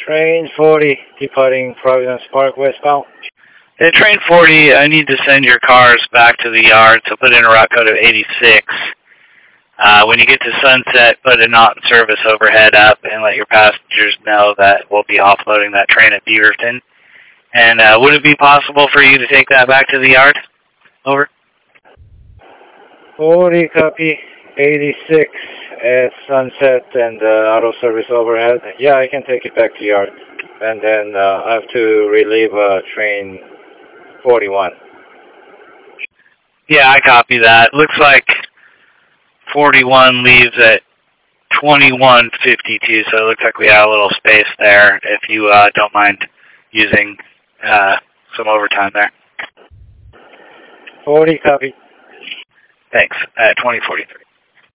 Train 40, departing Providence Park westbound. Yeah, train 40, I need to send your cars back to the yard, so put in a route code of 86. When you get to Sunset, put a not in service overhead up and let your passengers know that we'll be offloading that train at Beaverton. And would it be possible for you to take that back to the yard? Over. 40, copy. 86 at Sunset and auto service overhead. Yeah, I can take it back to yard. And then I have to relieve train 41. Yeah, I copy that. Looks like 41 leaves at 21:52, so it looks like we have a little space there if you don't mind using some overtime there. 40, copy. Thanks. At 20:43.